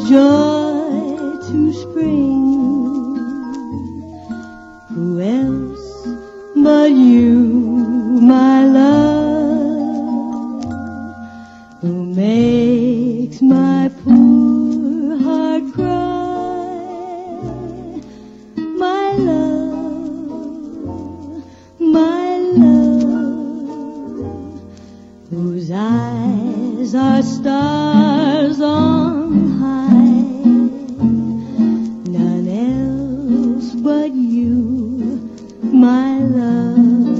joy to spring. Who else but you, my love, who makes my poor heart cry? My love, whose eyes are stars on high, none else but you, my love,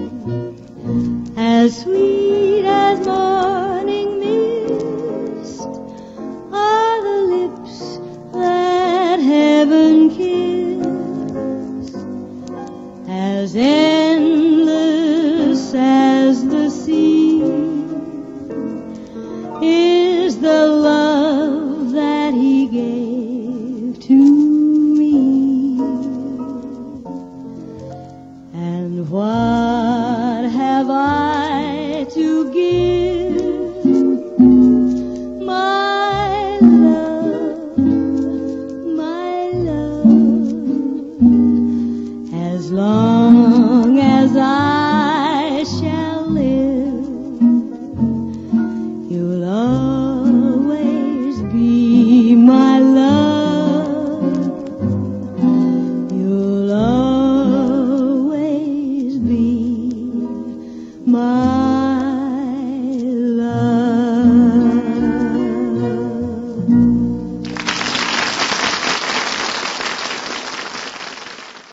as sweet as morning mist are the lips that heaven kissed, as endless as the sea is the love that he gave to me. And what have I to give